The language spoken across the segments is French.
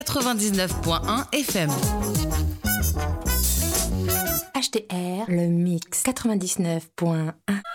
99.1 FM. HTR, le mix 99.1.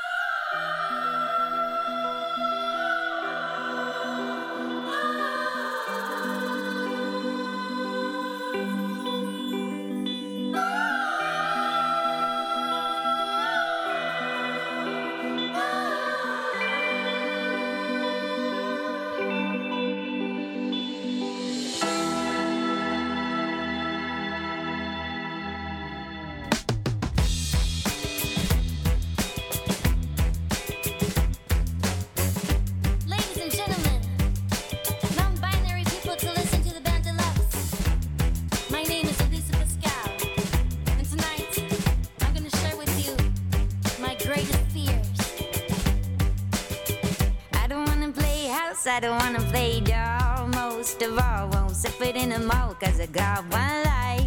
I don't wanna play doll. Most of all, won't sip it in the mouth. Cause I got one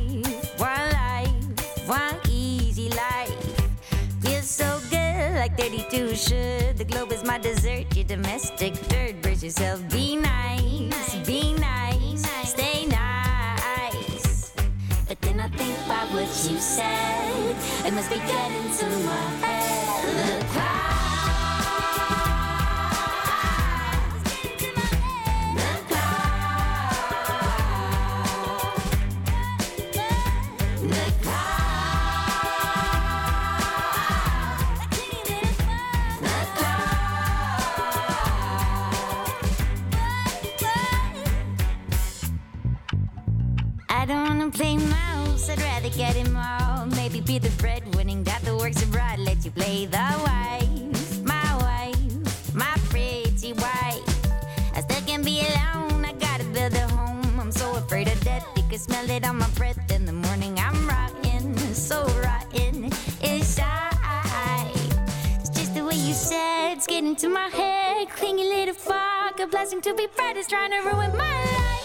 life, one easy life. Feels so good, like 32 should. The globe is my dessert, your domestic dirt. Brace yourself, be nice, stay nice. But then I think about what you said. It must be getting to my head. Look how play mouse, I'd rather get him all. Maybe be the breadwinning that the works abroad. Let you play the wife, my pretty wife. I still can't be alone, I gotta build a home. I'm so afraid of death, you can smell it on my breath. In the morning I'm rotten, so rotten inside. It's just the way you said, it's getting to my head. Clingy little fuck, a blessing to be bred is trying to ruin my life.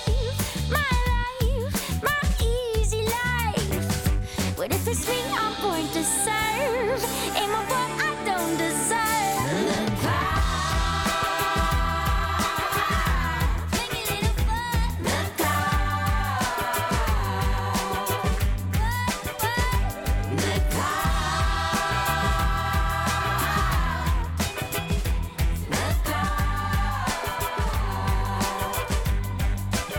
What if it's me I'm born to serve? Ain't my what I don't deserve. Look out. Make a little fun. Look out. Look out. Look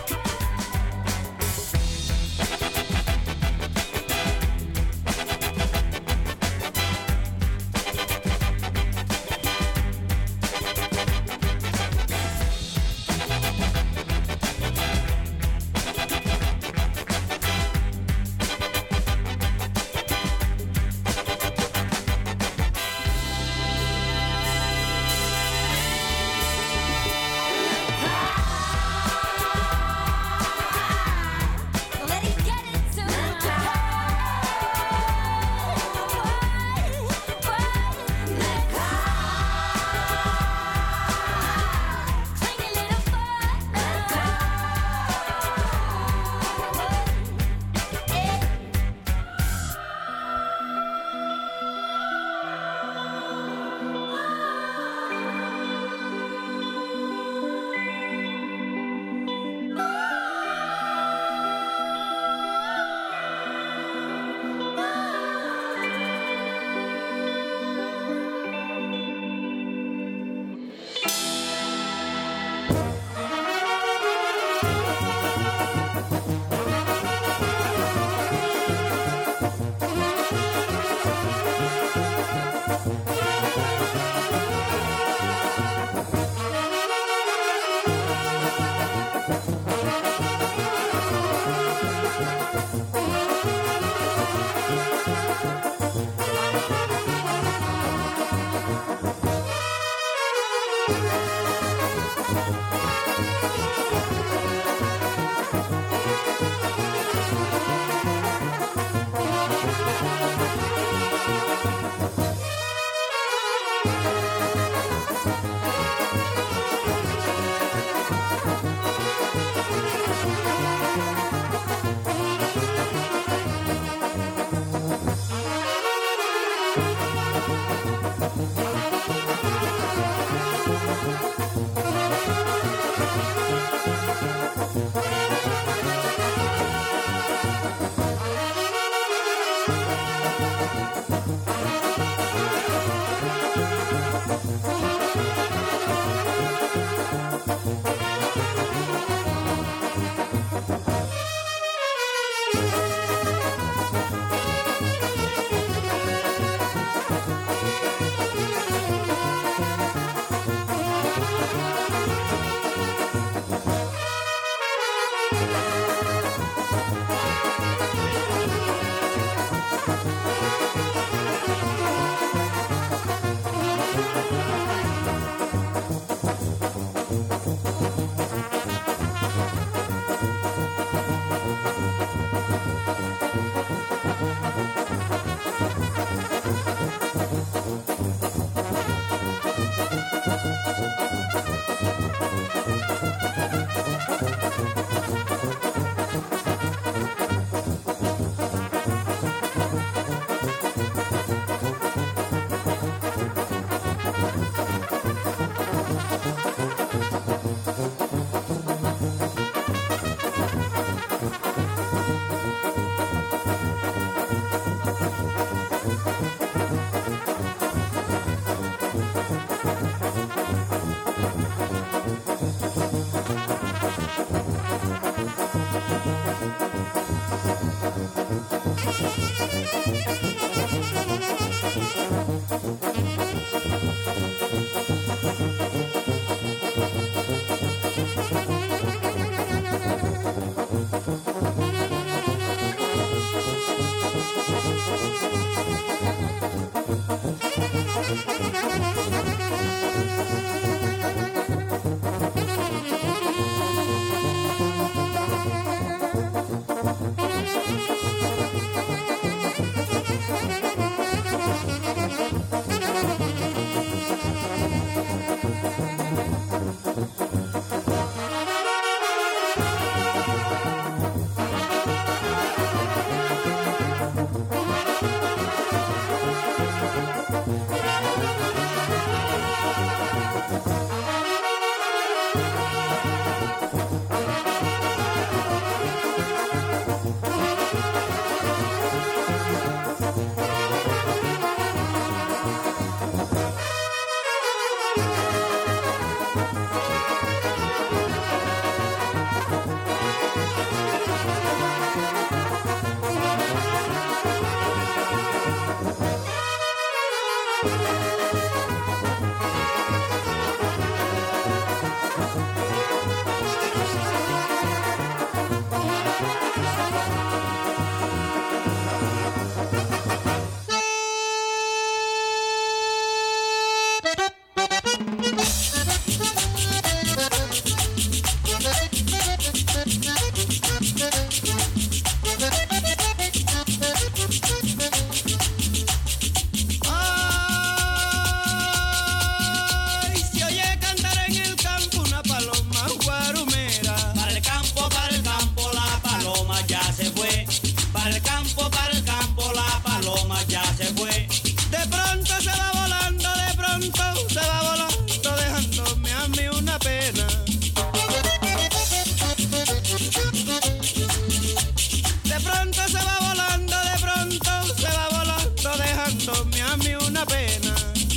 De pronto se va volando, de pronto se va volando, dejándome a mí una pena.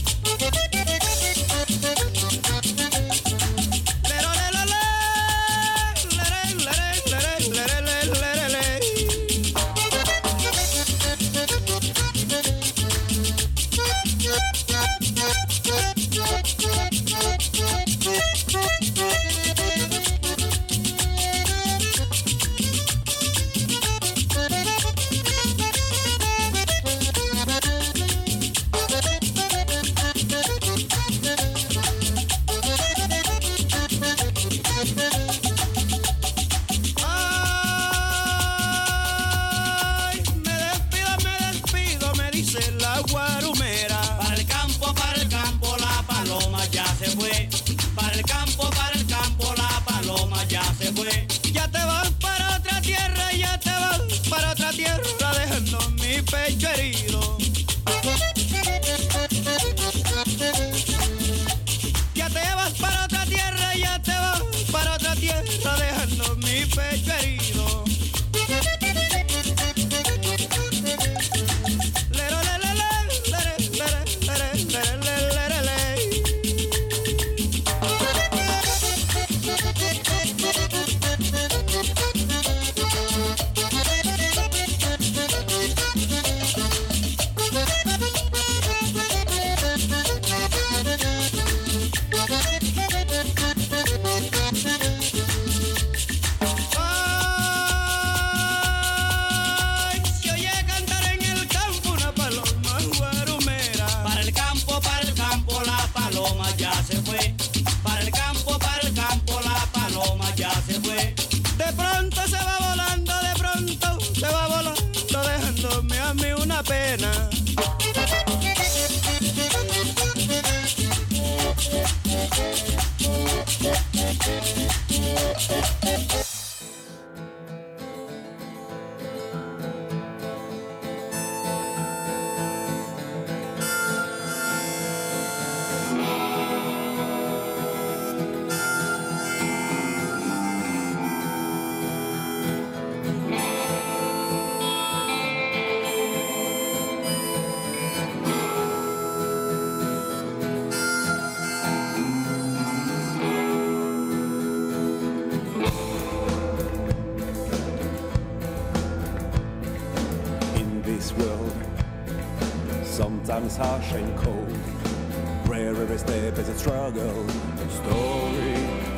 Sometimes harsh and cold, where every step is a struggle, a story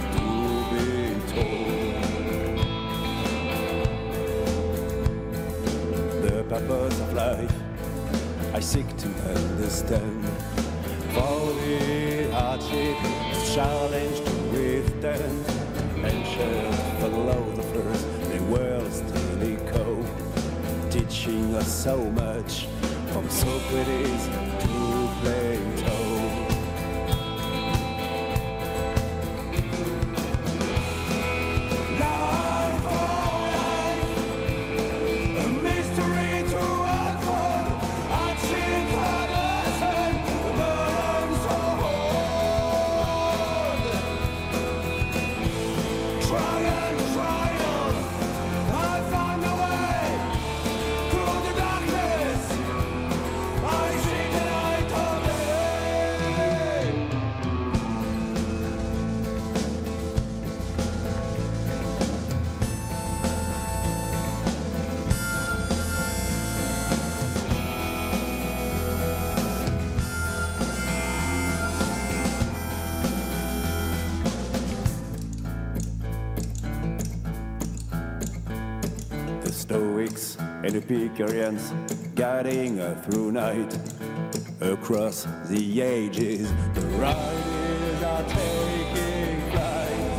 to be told. The purpose of life I seek to understand, for the hardship, the challenge to withstand. Ancient philosophers, they were still echo, teaching us so much. From Socrates to Plato. Life for life, a mystery to unfold. Unseen colors and burn so hard. Triumph, I found a way through the darkness. I see the light of day. The Stoics and Epicureans guiding us through night. Across the ages, the riders are taking flight.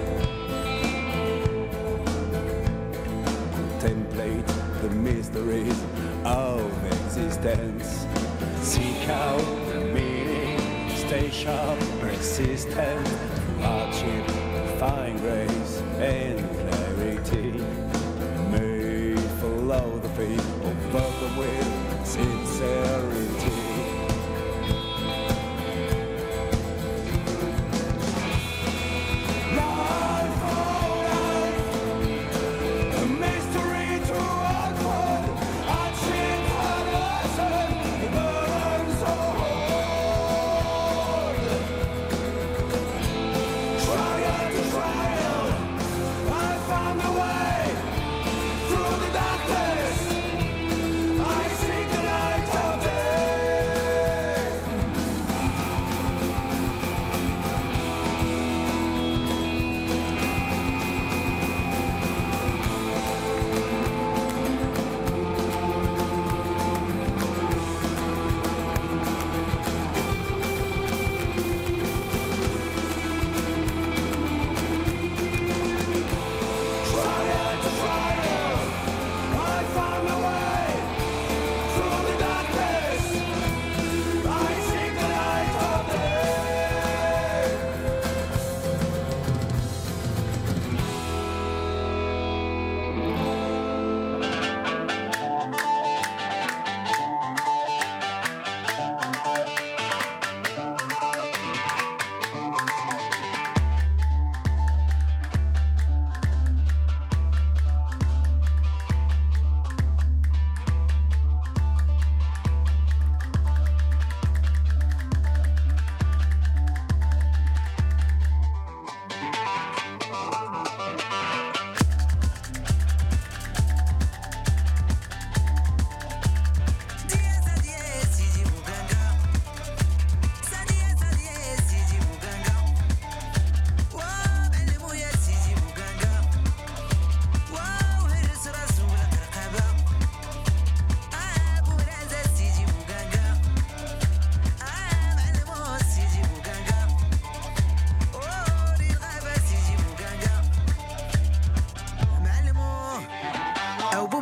Contemplate the mysteries of existence. Seek out the meaning, stay sharp, persistent. Hardship, find grace and clarity. May follow the faith, overcome with sincerity. Life for life, a mystery to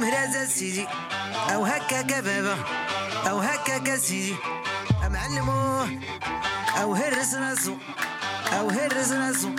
وهرازة سيدي أو هكاكا بابا أو هكاكا سيدي أمعلموه أو هرس راسو أو هرس راسو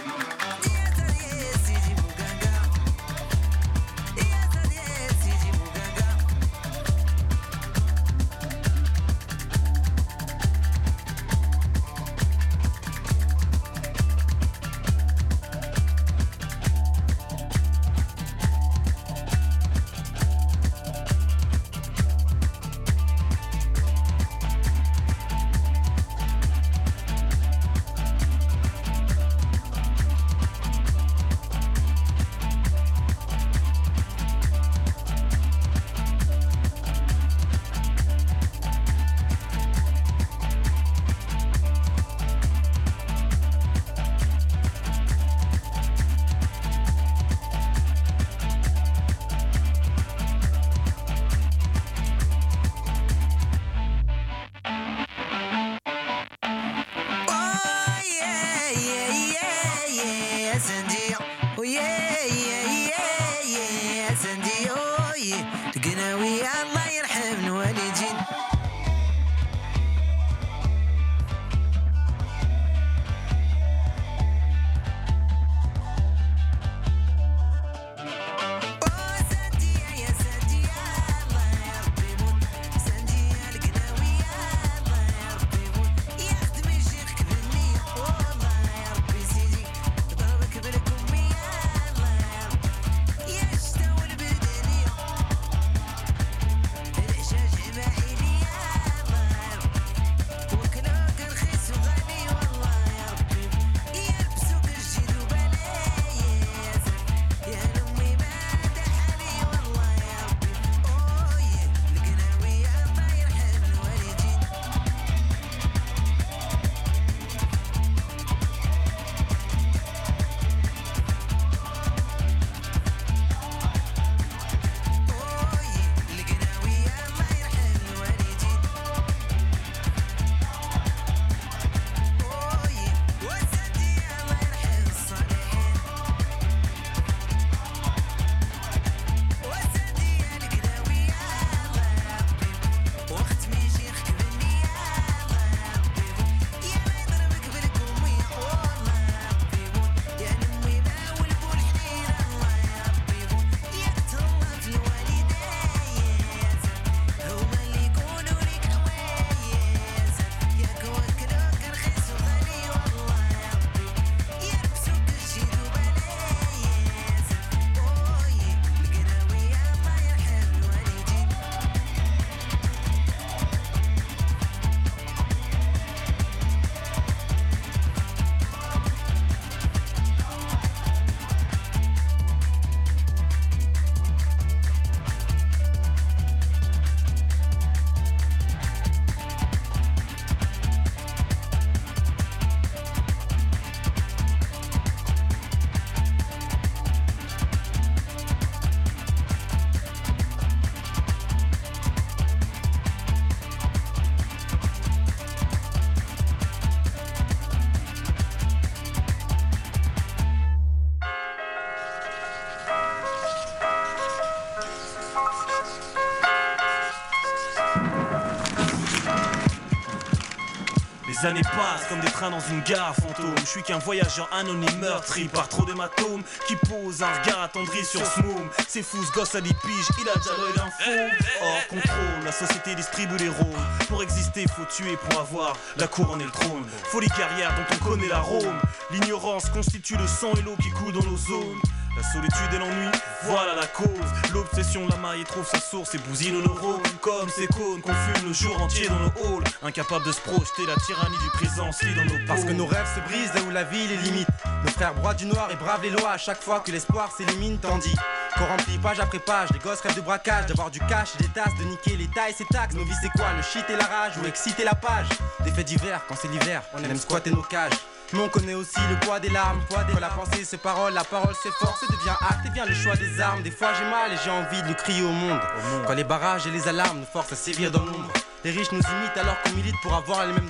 Les années passent comme des trains dans une gare fantôme. Je suis qu'un voyageur anonyme meurtri par trop d'hématomes qui pose un regard attendri sur Smoom. C'est fou ce gosse à 10 piges, il a déjà l'œil d'un faux. Hors contrôle, la société distribue les rôles. Pour exister faut tuer pour avoir la couronne et le trône. Folie carrière dont on connaît l'arôme. L'ignorance constitue le sang et l'eau qui coule dans nos zones. La solitude et l'ennui, voilà la cause. L'obsession, la maille trouve sa source et bousille nos neurones. Comme ces cônes qu'on fume le jour entier dans nos halls. Incapable de se projeter, la tyrannie du présent se lit dans nos peaux. Parce que nos rêves se brisent là où la vie les limite. Nos frères broient du noir et bravent les lois à chaque fois que l'espoir s'élimine. Tandis qu'on remplit page après page, les gosses rêvent de braquage, d'avoir du cash et des tasses, de niquer l'État et ses taxes. Nos vies c'est quoi, le shit et la rage ou exciter la page. Des faits divers, quand c'est l'hiver, on aime squatter nos cages. Mais on connaît aussi le poids des larmes, quand la pensée se parole, la parole s'efforce et devient acte et vient le choix des armes. Des fois j'ai mal et j'ai envie de le crier au monde. Quand les barrages et les alarmes nous forcent à sévir dans l'ombre. Les riches nous imitent alors qu'on milite pour avoir les mêmes droits.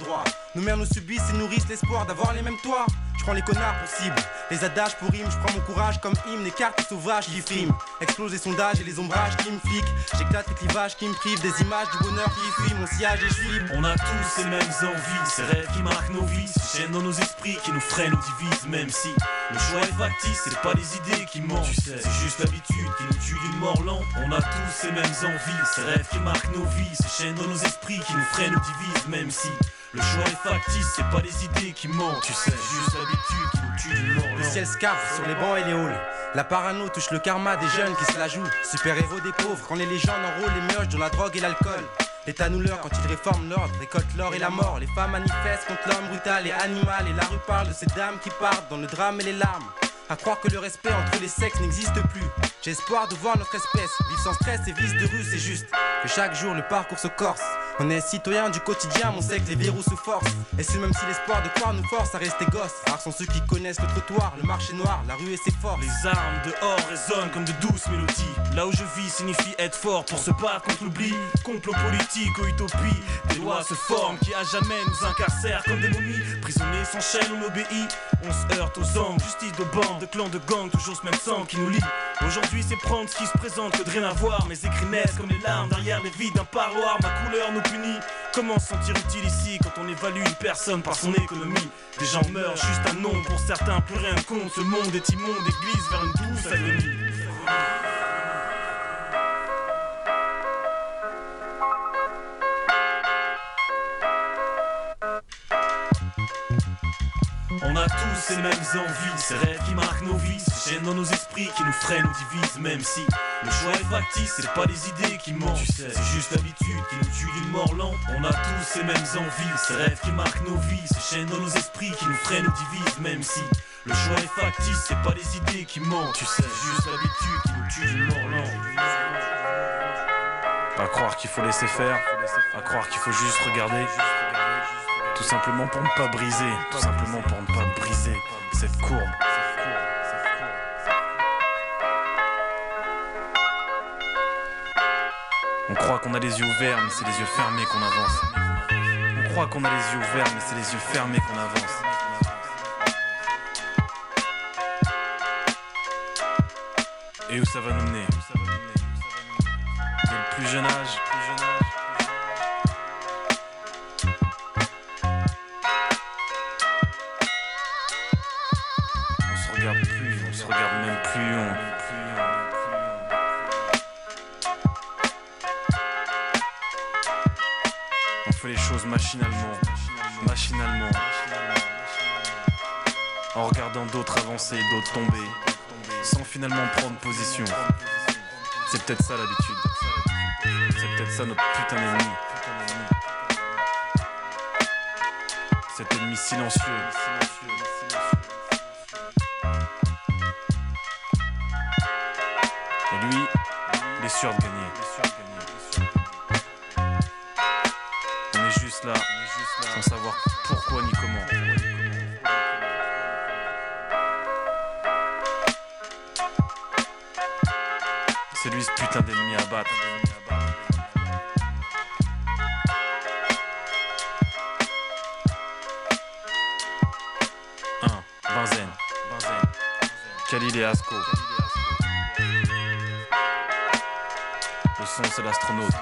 Nos mères nous subissent et nourrissent l'espoir d'avoir les mêmes toits. Je prends les connards pour cible, les adages pour rime. Je prends mon courage comme hymne, écarte les sauvages qui friment. Explose les sondages et les ombrages qui me fliquent. J'éclate les clivages qui me privent des images du bonheur qui fuit mon sillage et je suis libre. On a tous ces mêmes envies, ces rêves qui marquent nos vies, ces chaînes dans nos esprits qui nous freinent ou divisent. Même si le choix est factice, c'est pas les idées qui mentent, tu sais, c'est juste l'habitude qui nous tue d'une mort lente. On a tous ces mêmes envies, ces rêves qui marquent nos vies, ces chaînes dans nos esprits qui nous freinent ou divisent. Même si le choix est factice, c'est pas les idées qui mentent, tu sais, c'est juste l'habitude qui nous tue d'une mort lente. Le ciel scaffe sur les bancs et les halls. La parano touche le karma des jeunes qui se la jouent. Super-héros des pauvres, quand les légendes enrôlent les mioches dans la drogue et l'alcool. L'État nous leurre quand il réforme l'ordre, récolte l'or et la mort. Les femmes manifestent contre l'homme brutal et animal. Et la rue parle de ces dames qui partent dans le drame et les larmes. À croire que le respect entre les sexes n'existe plus. J'ai espoir de voir notre espèce vivre sans stress et vice de rue. C'est juste que chaque jour le parcours se corse. On est citoyens du quotidien, on sait que les verrous se forcent. Et c'est même si l'espoir de croire nous force à rester gosses. Rares sont ceux qui connaissent le trottoir, le marché noir, la rue et ses forces. Les armes dehors résonnent comme de douces mélodies. Là où je vis signifie être fort pour se battre contre l'oubli. Complot politique ou utopie, des lois se forment qui à jamais nous incarcèrent comme des momies. Prisonniers sans chaîne, on obéit. On se heurte aux angles, justice de bande, de clans, de gangs, toujours ce même sang qui nous lie. Aujourd'hui c'est prendre ce qui se présente que de rien avoir. Mes écrits naissent comme les larmes derrière les vides d'un parloir. Ma couleur nous punit. Comment se sentir utile ici quand on évalue une personne par son économie? Des gens meurent, juste un nom, pour certains plus rien ne compte. Ce monde est immonde et glisse vers une douce agonie. On a tous ces mêmes envies, ces rêves qui marquent nos vies, ces chaînes dans nos esprits qui nous freinent ou divisent. Même si le choix est factice, c'est pas les idées qui mentent, tu sais, c'est juste l'habitude qui nous tue d'une mort lente. On a tous ces mêmes envies, ces rêves qui marquent nos vies, ces chaînes dans nos esprits qui nous freinent ou divisent. Même si le choix est factice, c'est pas les idées qui mentent, tu sais, c'est juste l'habitude qui nous tue d'une mort lente. À croire qu'il faut laisser faire, à croire qu'il faut juste regarder. Tout simplement pour ne pas briser, tout simplement pour ne pas briser cette courbe. On croit qu'on a les yeux ouverts, mais c'est les yeux fermés qu'on avance. On croit qu'on a les yeux ouverts, mais c'est les yeux fermés qu'on avance. Et où ça va nous mener? Dès le plus jeune âge. On se regarde même plus, on fait les choses machinalement, en regardant d'autres avancer, d'autres tomber, sans finalement prendre position. C'est peut-être ça l'habitude, c'est peut-être ça notre putain d'ennemi. Cet ennemi silencieux. Et lui, il est sûr de gagner. On est juste là, sans savoir pourquoi ni comment. C'est lui ce putain d'ennemi à battre. Benzen, Khalil et Asco. Le son c'est l'astronaute.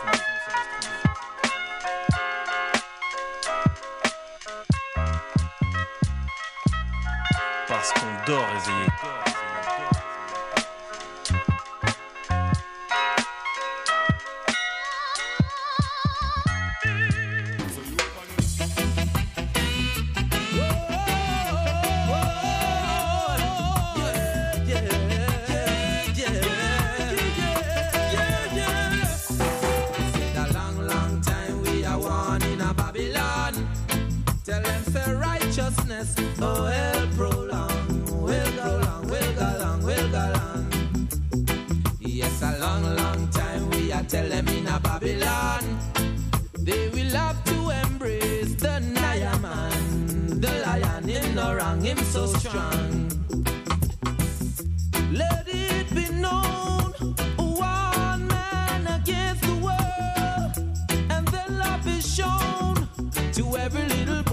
Parce qu'on dort éveillé. Oh, hell prolong, will go long. Yes, a long, long time we are tell them in a Babylon. They will have to embrace the Naya man. The lion him no wrong, him so strong. Let it be known, one man against the world, and then love is shown to every little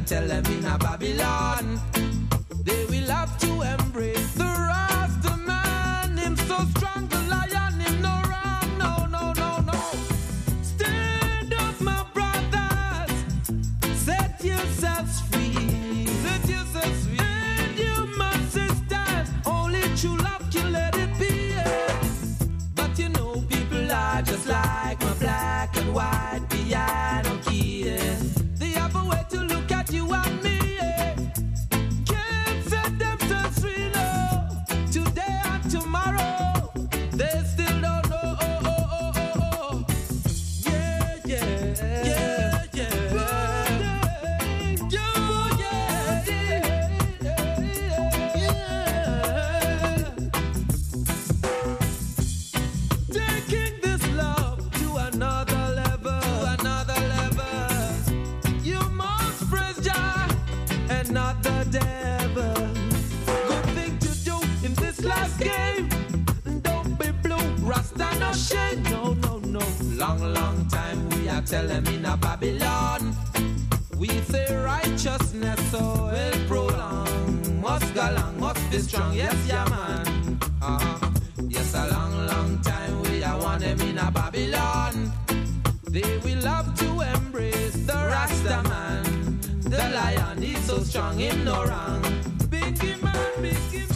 tell them in a Babylon, they will have to embrace the Rasta man. Him so strong, the lion, him no wrong, no, no, no, no. Stand up, my brothers, set yourselves free, set yourselves free. And you, my sisters, only true love can let it be. But you know, people are just like my black and white piano key. They have a way to look at you and me. Can't set themselves free, no. Today and tomorrow, they still don't know. Yeah, yeah, yeah, yeah. Taking this love to another level, You must praise Jah and not the devil. Good thing to do in this last game. Don't be blue, Rasta no shame. No, no, no. Long, long time we are telling in a Babylon. We say righteousness so will prolong. Must go long, must be strong. Yes, yeah, man. Yes, a long, long time we are want them in a Babylon. They will have to embrace the Rasta man. The lion is so strong, him no wrong. Biggie man, biggie man.